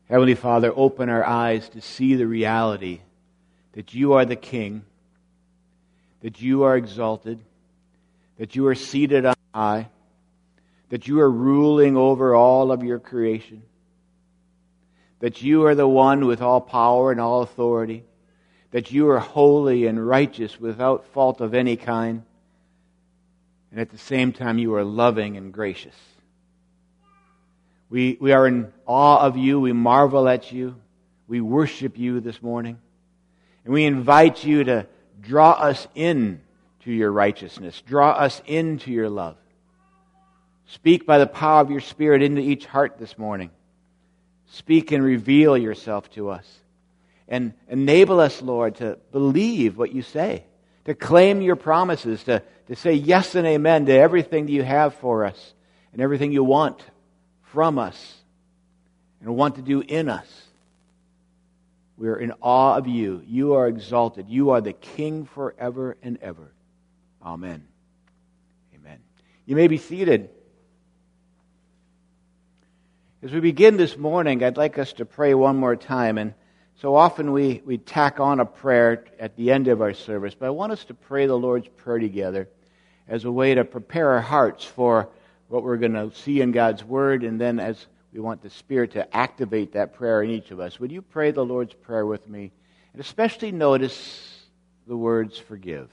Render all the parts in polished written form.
Heavenly Father, open our eyes to see the reality that you are the King, that you are exalted, that you are seated on high, that you are ruling over all of your creation, that you are the one with all power and all authority, that you are holy and righteous without fault of any kind, and at the same time you are loving and gracious. We are in awe of you, we marvel at you, we worship you this morning, and we invite you to draw us in to your righteousness, draw us into your love. Speak by the power of your Spirit into each heart this morning. Speak and reveal yourself to us. And enable us, Lord, to believe what you say, to claim your promises, to say yes and amen to everything that you have for us and everything you want from us and want to do in us. We are in awe of you. You are exalted. You are the King forever and ever. Amen. Amen. You may be seated. As we begin this morning, I'd like us to pray one more time. And so often we tack on a prayer at the end of our service, but I want us to pray the Lord's Prayer together as a way to prepare our hearts for what we're going to see in God's Word, and then as we want the Spirit to activate that prayer in each of us. Would you pray the Lord's Prayer with me? And especially notice the words, forgive.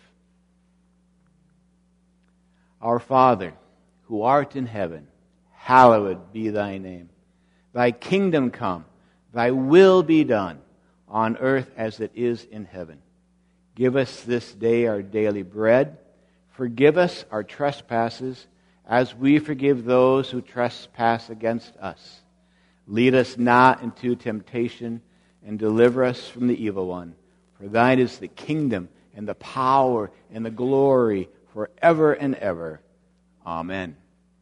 Our Father, who art in heaven, hallowed be thy name. Thy kingdom come, thy will be done, on earth as it is in heaven. Give us this day our daily bread. Forgive us our trespasses, as we forgive those who trespass against us. Lead us not into temptation, and deliver us from the evil one. For thine is the kingdom, and the power, and the glory, forever and ever. Amen.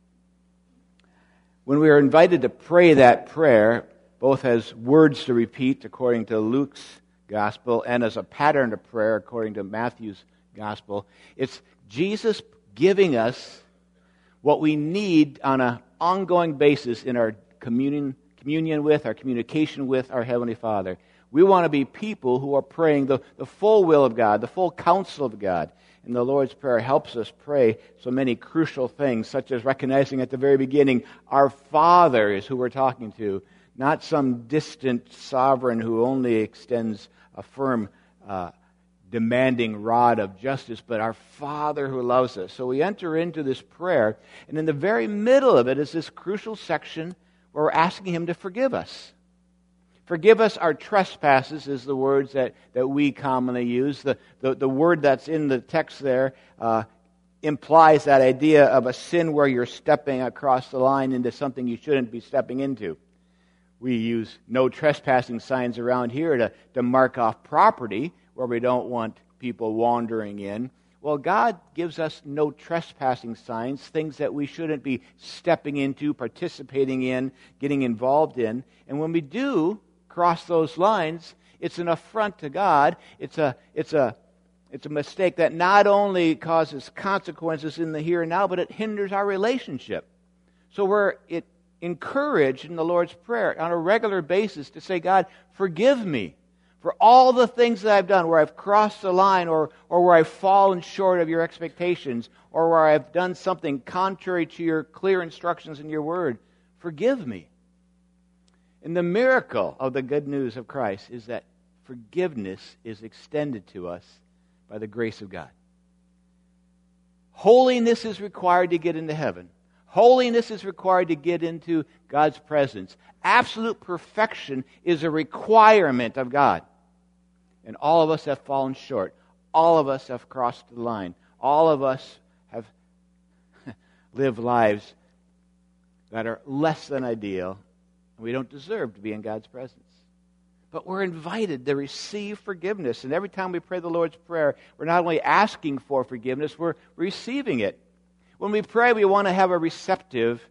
When we are invited to pray that prayer, both as words to repeat according to Luke's gospel and as a pattern of prayer according to Matthew's gospel, it's Jesus giving us what we need on an ongoing basis in our communion with, our communication with our Heavenly Father. We want to be people who are praying the full will of God, the full counsel of God. And the Lord's Prayer helps us pray so many crucial things, such as recognizing at the very beginning, our Father is who we're talking to, not some distant sovereign who only extends a firm, demanding rod of justice, but our Father who loves us. So we enter into this prayer, and in the very middle of it is this crucial section where we're asking Him to forgive us. Forgive us our trespasses is the words that we commonly use. The word that's in the text there implies that idea of a sin where you're stepping across the line into something you shouldn't be stepping into. We use no trespassing signs around here to mark off property where we don't want people wandering in. Well, God gives us no trespassing signs, things that we shouldn't be stepping into, participating in, getting involved in. And when we do cross those lines, it's an affront to God. It's a mistake that not only causes consequences in the here and now, but it hinders our relationship. So we're encouraged in the Lord's Prayer on a regular basis to say, God, forgive me for all the things that I've done where I've crossed the line or where I've fallen short of your expectations or where I've done something contrary to your clear instructions in your word. Forgive me. And the miracle of the good news of Christ is that forgiveness is extended to us by the grace of God. Holiness is required to get into heaven. Holiness is required to get into God's presence. Absolute perfection is a requirement of God. And all of us have fallen short. All of us have crossed the line. All of us have lived lives that are less than ideal. We don't deserve to be in God's presence. But we're invited to receive forgiveness. And every time we pray the Lord's Prayer, we're not only asking for forgiveness, we're receiving it. When we pray, we want to have a receptive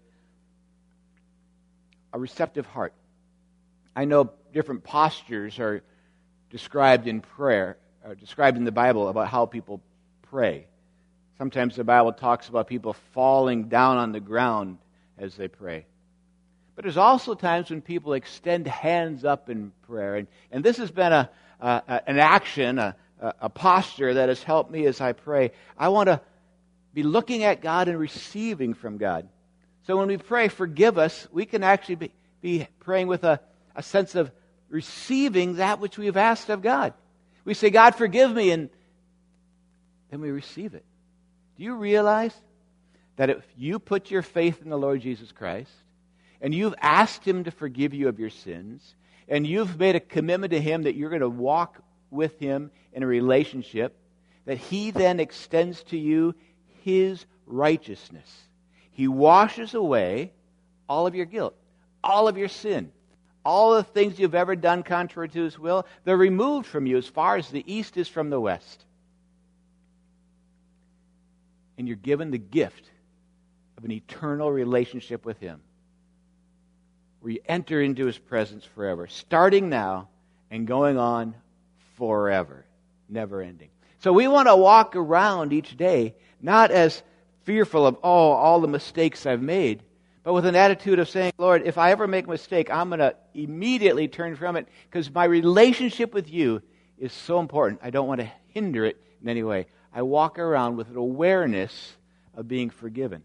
heart. I know different postures are described in prayer, or described in the Bible about how people pray. Sometimes the Bible talks about people falling down on the ground as they pray. But there's also times when people extend hands up in prayer. And this has been an action, a posture that has helped me as I pray. I want to be looking at God and receiving from God. So when we pray, forgive us, we can actually be praying with a sense of receiving that which we have asked of God. We say, God, forgive me, and then we receive it. Do you realize that if you put your faith in the Lord Jesus Christ, and you've asked Him to forgive you of your sins, and you've made a commitment to Him that you're going to walk with Him in a relationship, that He then extends to you His righteousness. He washes away all of your guilt, all of your sin, all the things you've ever done contrary to His will. They're removed from you as far as the east is from the west. And you're given the gift of an eternal relationship with Him, where you enter into His presence forever, starting now and going on forever, never ending. So we want to walk around each day, not as fearful of, all the mistakes I've made, but with an attitude of saying, Lord, if I ever make a mistake, I'm going to immediately turn from it, because my relationship with You is so important. I don't want to hinder it in any way. I walk around with an awareness of being forgiven.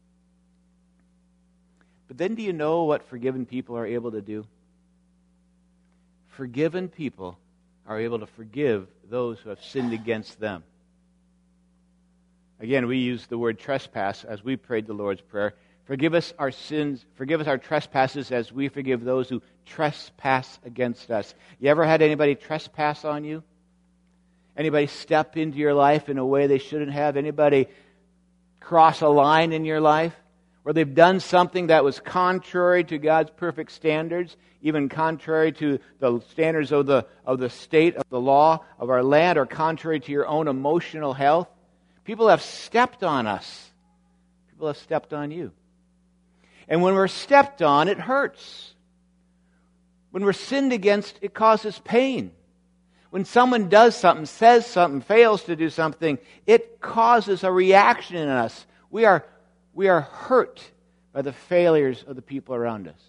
But then do you know what forgiven people are able to do? Forgiven people are able to forgive those who have sinned against them. Again, we use the word trespass as we prayed the Lord's Prayer. Forgive us our sins, forgive us our trespasses as we forgive those who trespass against us. You ever had anybody trespass on you? Anybody step into your life in a way they shouldn't have? Anybody cross a line in your life where they've done something that was contrary to God's perfect standards, even contrary to the standards of the state, of the law, of our land, or contrary to your own emotional health? People have stepped on us. People have stepped on you. And when we're stepped on, it hurts. When we're sinned against, it causes pain. When someone does something, says something, fails to do something, it causes a reaction in us. We are hurt by the failures of the people around us.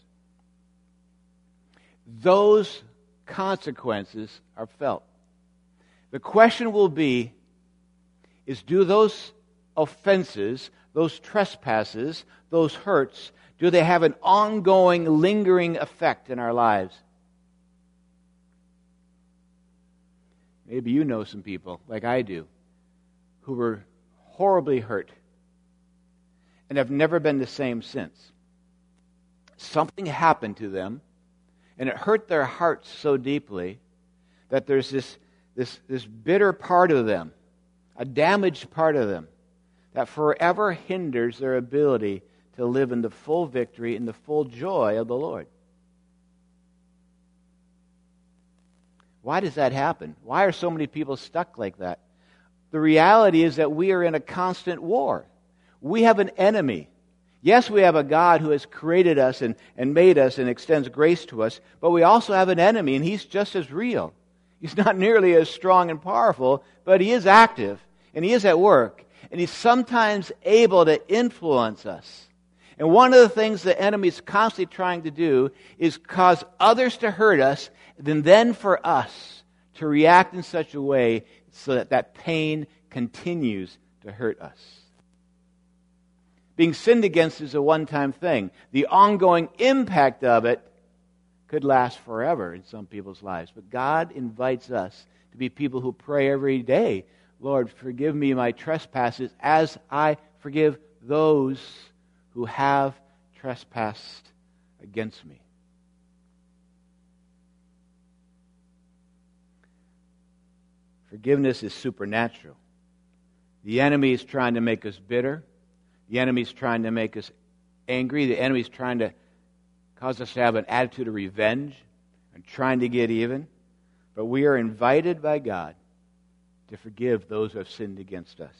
Those consequences are felt. The question will be, do those offenses, those trespasses, those hurts, do they have an ongoing, lingering effect in our lives? Maybe you know some people, like I do, who were horribly hurt and have never been the same since. Something happened to them, and it hurt their hearts so deeply that there's this bitter part of them, a damaged part of them, that forever hinders their ability to live in the full victory and the full joy of the Lord. Why does that happen? Why are so many people stuck like that? The reality is that we are in a constant war. We have an enemy. Yes, we have a God who has created us and made us and extends grace to us, but we also have an enemy, and he's just as real. He's not nearly as strong and powerful, but he is active, and he is at work, and he's sometimes able to influence us. And one of the things the enemy is constantly trying to do is cause others to hurt us, and then for us to react in such a way so that that pain continues to hurt us. Being sinned against is a one-time thing. The ongoing impact of it could last forever in some people's lives. But God invites us to be people who pray every day, Lord, forgive me my trespasses as I forgive those who have trespassed against me. Forgiveness is supernatural. The enemy is trying to make us bitter. The enemy is trying to make us angry. The enemy is trying to cause us to have an attitude of revenge and trying to get even. But we are invited by God to forgive those who have sinned against us.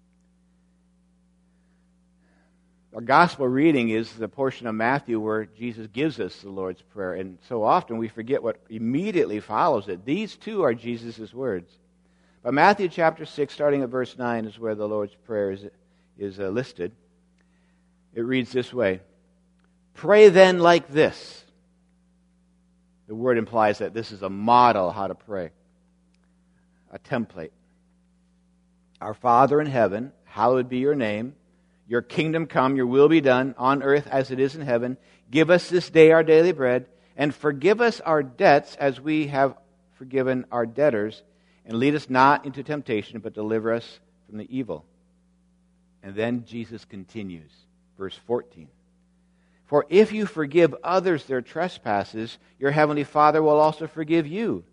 Our gospel reading is the portion of Matthew where Jesus gives us the Lord's Prayer. And so often we forget what immediately follows it. These two are Jesus' words. But Matthew chapter 6, starting at verse 9, is where the Lord's Prayer is listed. It reads this way: Pray then like this. The word implies that this is a model how to pray, a template. Our Father in heaven, hallowed be your name. Your kingdom come, your will be done, on earth as it is in heaven. Give us this day our daily bread, and forgive us our debts as we have forgiven our debtors. And lead us not into temptation, but deliver us from the evil. And then Jesus continues, verse 14. For if you forgive others their trespasses, your heavenly Father will also forgive you.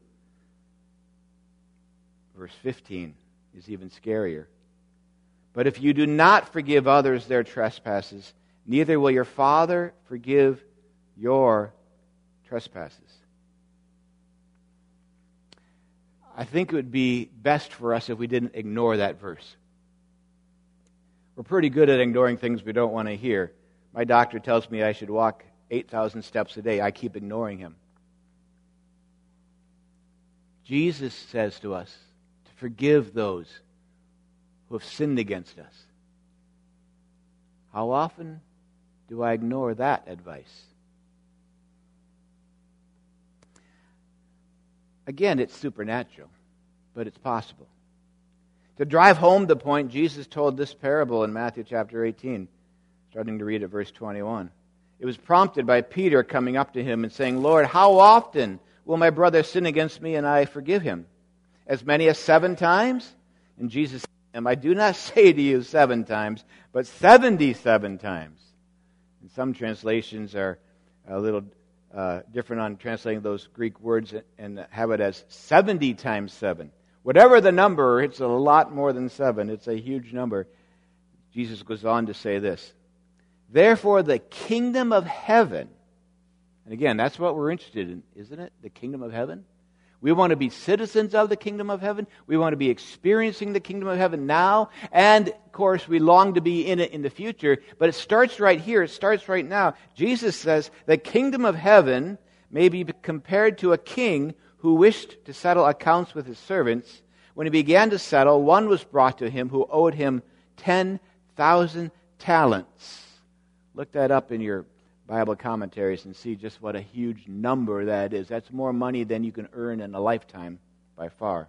Verse 15 is even scarier. But if you do not forgive others their trespasses, neither will your Father forgive your trespasses. I think it would be best for us if we didn't ignore that verse. We're pretty good at ignoring things we don't want to hear. My doctor tells me I should walk 8,000 steps a day. I keep ignoring him. Jesus says to us to forgive those who have sinned against us. How often do I ignore that advice? Again, it's supernatural, but it's possible. To drive home the point, Jesus told this parable in Matthew chapter 18, starting to read at verse 21. It was prompted by Peter coming up to him and saying, Lord, how often will my brother sin against me and I forgive him? As many as 7 times? And Jesus said to him, I do not say to you 7 times, but 77 times. And some translations are a little different on translating those Greek words and have it as 70 times 7. Whatever the number, it's a lot more than 7. It's a huge number. Jesus goes on to say this. Therefore, the kingdom of heaven, and again, that's what we're interested in, isn't it? The kingdom of heaven. We want to be citizens of the kingdom of heaven. We want to be experiencing the kingdom of heaven now. And, of course, we long to be in it in the future. But it starts right here. It starts right now. Jesus says the kingdom of heaven may be compared to a king who wished to settle accounts with his servants. When he began to settle, one was brought to him who owed him 10,000 talents. Look that up in your Bible commentaries and see just what a huge number that is. That's more money than you can earn in a lifetime by far.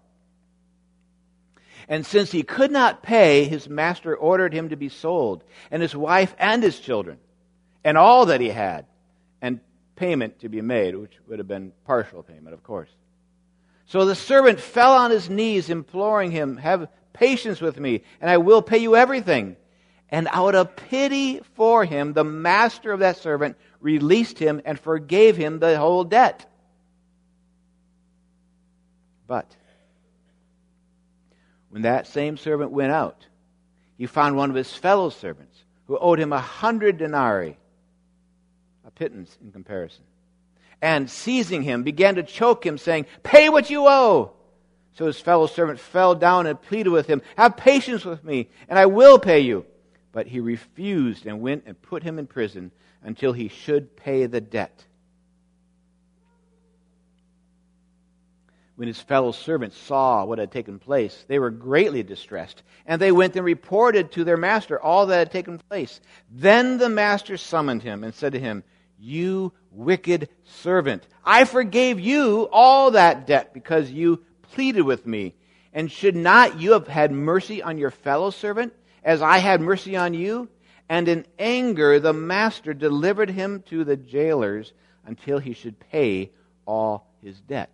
And since he could not pay, his master ordered him to be sold, and his wife and his children, and all that he had, and payment to be made, which would have been partial payment, of course. So the servant fell on his knees, imploring him, have patience with me, and I will pay you everything. And out of pity for him, the master of that servant released him and forgave him the whole debt. But when that same servant went out, he found one of his fellow servants who owed him 100 denarii, a pittance in comparison. And seizing him, began to choke him, saying, pay what you owe. So his fellow servant fell down and pleaded with him, have patience with me, and I will pay you. But he refused and went and put him in prison until he should pay the debt. When his fellow servants saw what had taken place, they were greatly distressed, and they went and reported to their master all that had taken place. Then the master summoned him and said to him, you wicked servant, I forgave you all that debt because you pleaded with me. And should not you have had mercy on your fellow servant, as I had mercy on you? And in anger the master delivered him to the jailers until he should pay all his debt.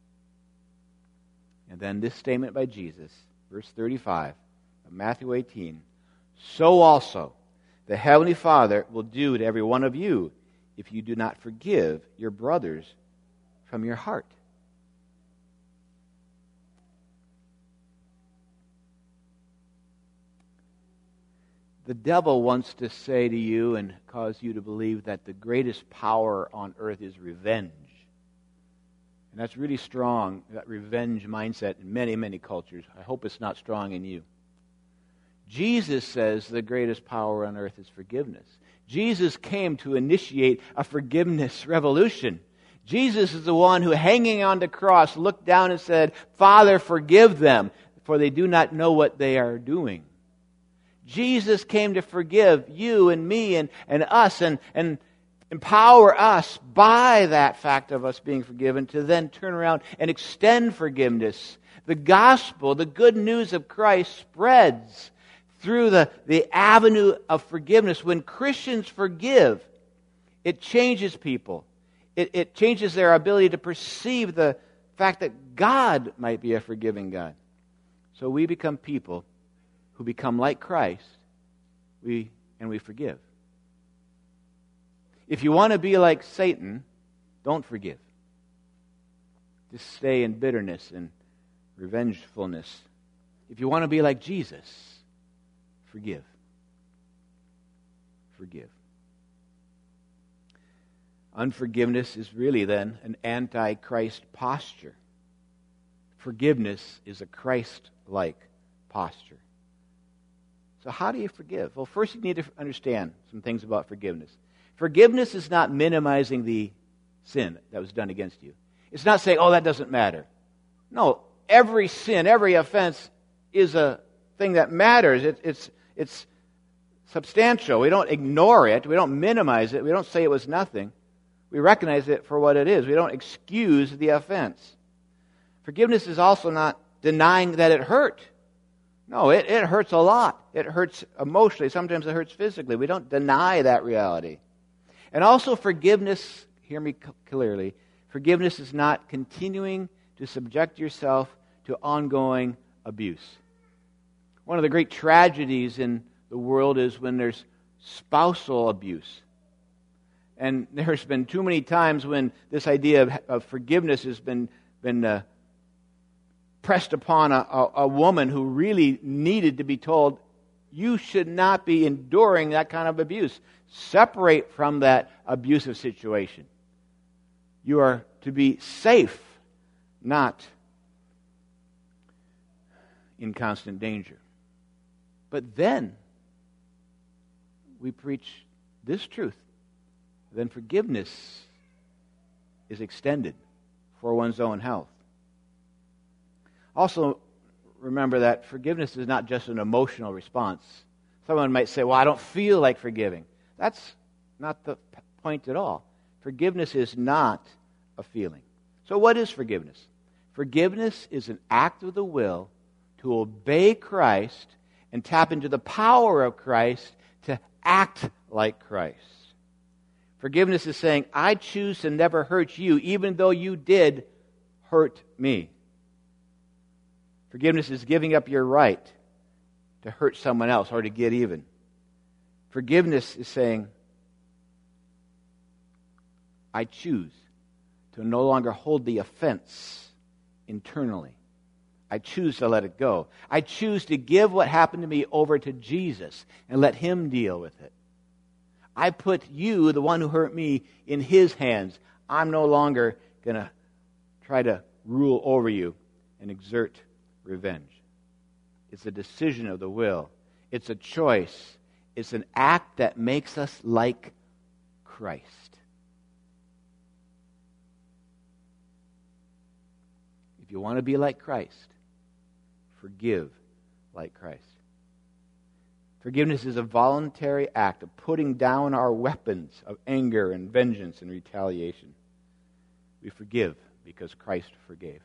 And then this statement by Jesus, verse 35 of Matthew 18, so also the Heavenly Father will do to every one of you if you do not forgive your brothers from your heart. The devil wants to say to you and cause you to believe that the greatest power on earth is revenge. And that's really strong, that revenge mindset in many, many cultures. I hope it's not strong in you. Jesus says the greatest power on earth is forgiveness. Jesus came to initiate a forgiveness revolution. Jesus is the one who, hanging on the cross, looked down and said, Father, forgive them, for they do not know what they are doing. Jesus came to forgive you and me and us. And empower us by that fact of us being forgiven to then turn around and extend forgiveness. The gospel, the good news of Christ, spreads through the avenue of forgiveness. When Christians forgive, it changes people. It changes their ability to perceive the fact that God might be a forgiving God. So we become people who become like Christ, and we forgive. If you want to be like Satan, don't forgive. Just stay in bitterness and revengefulness. If you want to be like Jesus, forgive. Forgive. Unforgiveness is really then an anti-Christ posture. Forgiveness is a Christ-like posture. So how do you forgive? Well, first you need to understand some things about forgiveness. Forgiveness is not minimizing the sin that was done against you. It's not saying, oh, that doesn't matter. No, every sin, every offense is a thing that matters. It's substantial. We don't ignore it. We don't minimize it. We don't say it was nothing. We recognize it for what it is. We don't excuse the offense. Forgiveness is also not denying that it hurt. No, it hurts a lot. It hurts emotionally. Sometimes it hurts physically. We don't deny that reality. And also forgiveness, hear me clearly, forgiveness is not continuing to subject yourself to ongoing abuse. One of the great tragedies in the world is when there's spousal abuse. And there's been too many times when this idea of forgiveness has been pressed upon a woman who really needed to be told, you should not be enduring that kind of abuse. Separate from that abusive situation. You are to be safe, not in constant danger. But then we preach this truth. Then forgiveness is extended for one's own health. Also, remember that forgiveness is not just an emotional response. Someone might say, well, I don't feel like forgiving. That's not the point at all. Forgiveness is not a feeling. So what is forgiveness? Forgiveness is an act of the will to obey Christ and tap into the power of Christ to act like Christ. Forgiveness is saying, I choose to never hurt you, even though you did hurt me. Forgiveness is giving up your right to hurt someone else or to get even. Forgiveness is saying, I choose to no longer hold the offense internally. I choose to let it go. I choose to give what happened to me over to Jesus and let Him deal with it. I put you, the one who hurt me, in His hands. I'm no longer going to try to rule over you and exert revenge. It's a decision of the will. It's a choice. It's an act that makes us like Christ. If you want to be like Christ, forgive like Christ. Forgiveness is a voluntary act of putting down our weapons of anger and vengeance and retaliation. We forgive because Christ forgave.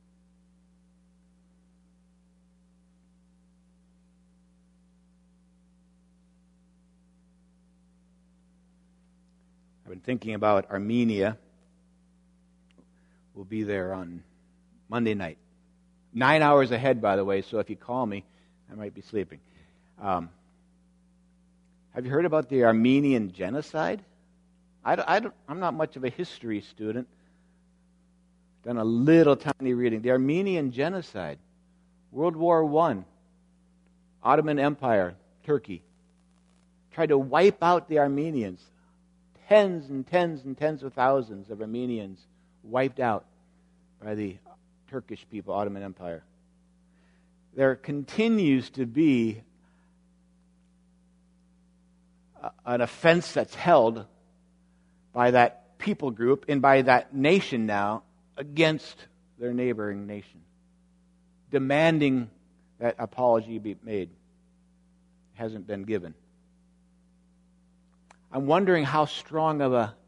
I've been thinking about Armenia. We'll be there on Monday night. 9 hours ahead, by the way, so if you call me, I might be sleeping. Have you heard about the Armenian genocide? I'm not much of a history student. Done a little tiny reading. The Armenian genocide. World War I. Ottoman Empire, Turkey. Tried to wipe out the Armenians. Tens and tens and tens of thousands of Armenians wiped out by the Turkish people, Ottoman Empire. There continues to be an offense that's held by that people group and by that nation now against their neighboring nation, demanding that apology be made. Hasn't been given. I'm wondering how strong of a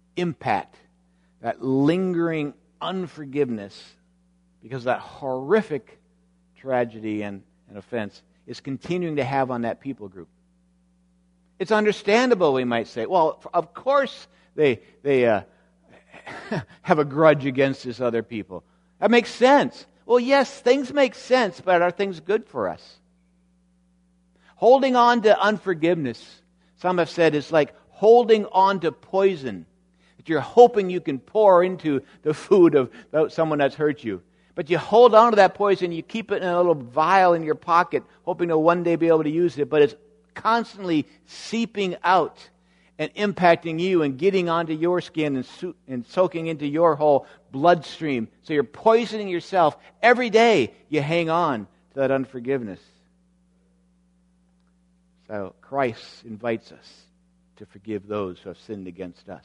impact, that lingering unforgiveness, because that horrific tragedy and offense is continuing to have on that people group. It's understandable, we might say. Well, of course they have a grudge against this other people. That makes sense. Well, yes, things make sense, but are things good for us? Holding on to unforgiveness, some have said, is like holding on to poison that you're hoping you can pour into the food of someone that's hurt you. But you hold on to that poison, you keep it in a little vial in your pocket, hoping to one day be able to use it, but it's constantly seeping out and impacting you and getting onto your skin and soaking into your whole bloodstream. So you're poisoning yourself. Every day you hang on to that unforgiveness. So Christ invites us to forgive those who have sinned against us.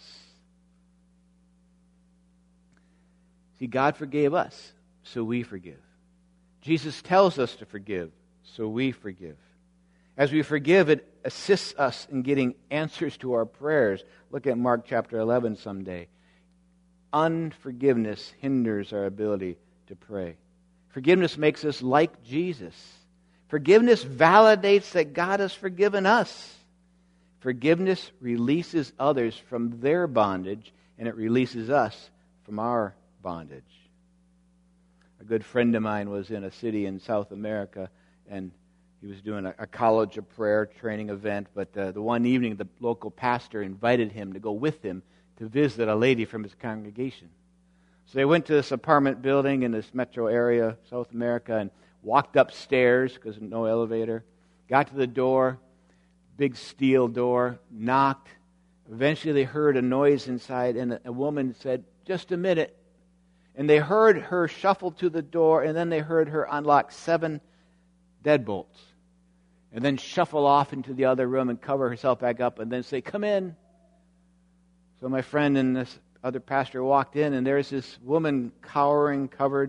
See, God forgave us, so we forgive. Jesus tells us to forgive, so we forgive. As we forgive, it assists us in getting answers to our prayers. Look at Mark chapter 11 someday. Unforgiveness hinders our ability to pray. Forgiveness makes us like Jesus. Forgiveness validates that God has forgiven us. Forgiveness releases others from their bondage, and it releases us from our bondage. A good friend of mine was in a city in South America, and he was doing a college of prayer training event, but the one evening the local pastor invited him to go with him to visit a lady from his congregation. So they went to this apartment building in this metro area, South America, and walked upstairs because no elevator. Got to the door, big steel door, knocked. Eventually they heard a noise inside, and a woman said, "Just a minute." And they heard her shuffle to the door, and then they heard her unlock 7 deadbolts, and then shuffle off into the other room and cover herself back up, and then say, "Come in." So my friend and this other pastor walked in, and there's this woman cowering, covered.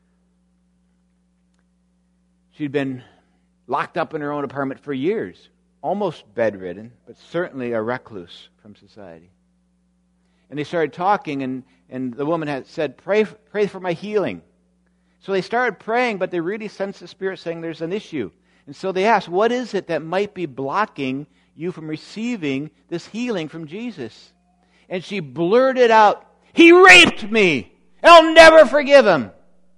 She'd been locked up in her own apartment for years, almost bedridden, but certainly a recluse from society. And they started talking, and the woman had said, pray for my healing. So they started praying, but they really sensed the Spirit saying there's an issue. And so they asked, what is it that might be blocking you from receiving this healing from Jesus? And she blurted out, "He raped me! I'll never forgive him!"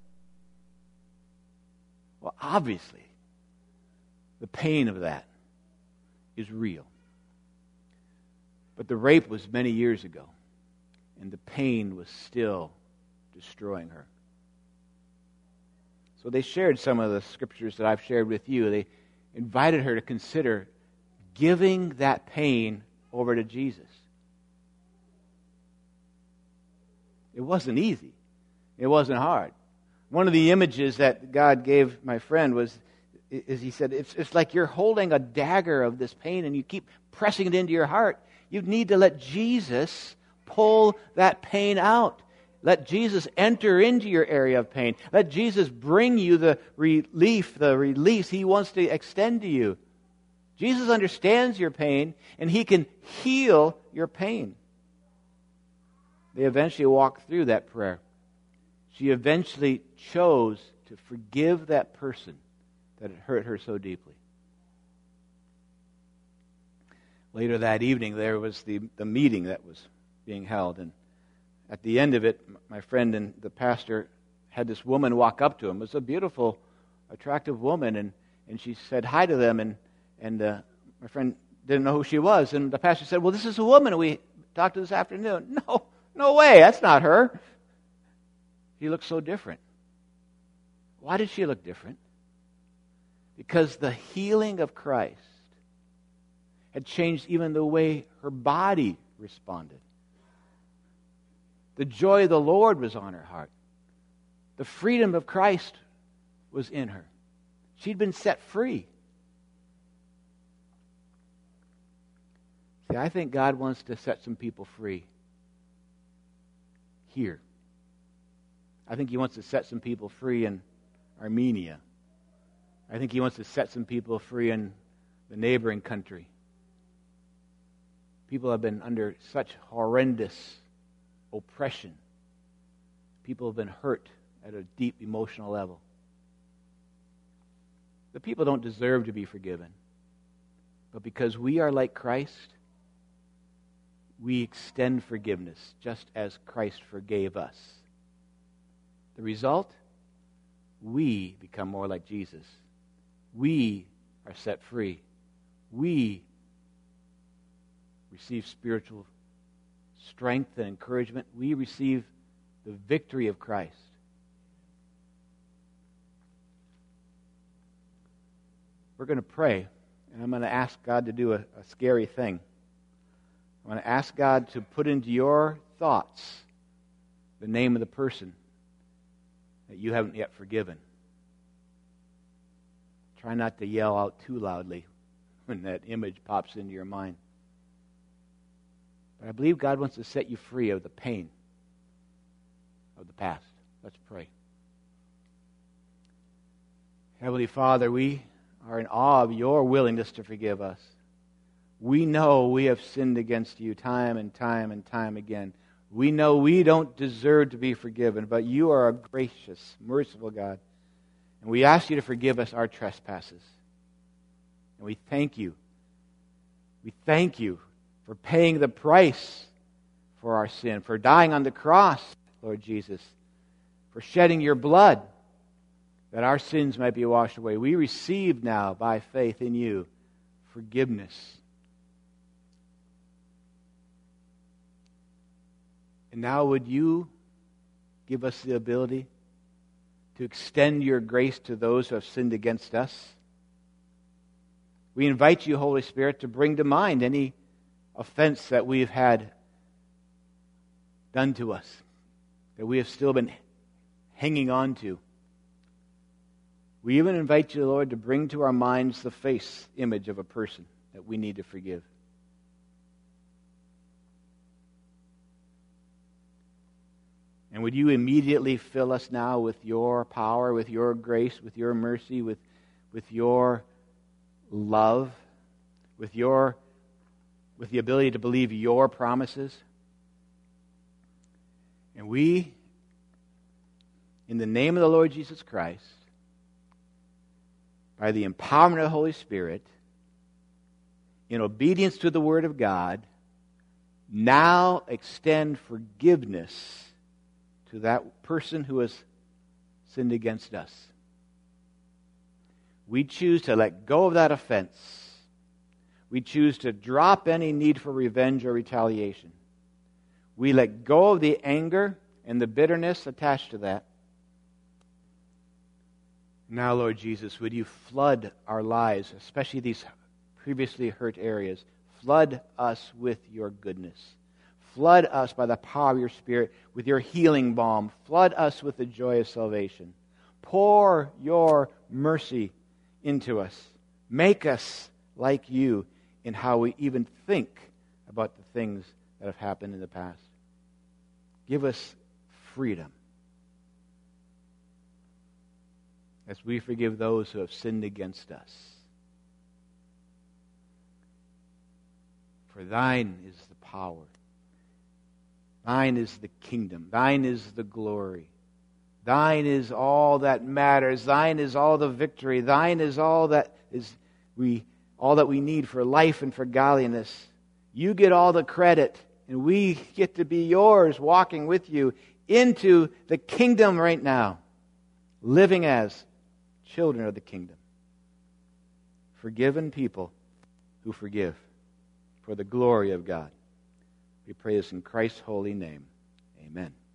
Well, obviously, the pain of that is real. But the rape was many years ago, and the pain was still destroying her. So they shared some of the scriptures that I've shared with you. They invited her to consider giving that pain over to Jesus. It wasn't easy. It wasn't hard. One of the images that God gave my friend is he said, it's like you're holding a dagger of this pain and you keep pressing it into your heart. You need to let Jesus pull that pain out. Let Jesus enter into your area of pain. Let Jesus bring you the relief, the release He wants to extend to you. Jesus understands your pain, and He can heal your pain. They eventually walked through that prayer. She eventually chose to forgive that person that had hurt her so deeply. Later that evening, there was the meeting that was being held, and at the end of it, my friend and the pastor had this woman walk up to him. It was a beautiful, attractive woman, and she said hi to them, and my friend didn't know who she was, and the pastor said, "Well, this is a woman we talked to this afternoon." No way, that's not her. She looked so different. Why did she look different? Because the healing of Christ had changed even the way her body responded. The joy of the Lord was on her heart. The freedom of Christ was in her. She'd been set free. See, I think God wants to set some people free here. I think He wants to set some people free in Armenia. I think He wants to set some people free in the neighboring country. People have been under such horrendous oppression. People have been hurt at a deep emotional level. The people don't deserve to be forgiven. But because we are like Christ, we extend forgiveness just as Christ forgave us. The result? We become more like Jesus. We are set free. We receive spiritual strength and encouragement. We receive the victory of Christ. We're going to pray, and I'm going to ask God to do a scary thing. I'm going to ask God to put into your thoughts the name of the person that you haven't yet forgiven. Try not to yell out too loudly when that image pops into your mind. But I believe God wants to set you free of the pain of the past. Let's pray. Heavenly Father, we are in awe of your willingness to forgive us. We know we have sinned against you time and time and time again. We know we don't deserve to be forgiven, but you are a gracious, merciful God. And we ask you to forgive us our trespasses. And we thank you. We thank you for paying the price for our sin, for dying on the cross, Lord Jesus, for shedding your blood that our sins might be washed away. We receive now, by faith in you, forgiveness. And now would you give us the ability to extend your grace to those who have sinned against us? We invite you, Holy Spirit, to bring to mind any offense that we've had done to us, that we have still been hanging on to. We even invite you, Lord, to bring to our minds the face image of a person that we need to forgive. And would you immediately fill us now with your power, with your grace, with your mercy, with your love, with the ability to believe your promises? And we, in the name of the Lord Jesus Christ, by the empowerment of the Holy Spirit, in obedience to the Word of God, now extend forgiveness to that person who has sinned against us. We choose to let go of that offense. We choose to drop any need for revenge or retaliation. We let go of the anger and the bitterness attached to that. Now, Lord Jesus, would you flood our lives, especially these previously hurt areas. Flood us with your goodness. Flood us by the power of your Spirit with your healing balm. Flood us with the joy of salvation. Pour your mercy into us. Make us like you in how we even think about the things that have happened in the past. Give us freedom as we forgive those who have sinned against us. For thine is the power. Thine is the kingdom. Thine is the glory. Thine is all that matters. Thine is all the victory. Thine is all that we need for life and for godliness. You get all the credit, and we get to be yours, walking with you into the kingdom right now, living as children of the kingdom. Forgiven people who forgive for the glory of God. We pray this in Christ's holy name. Amen.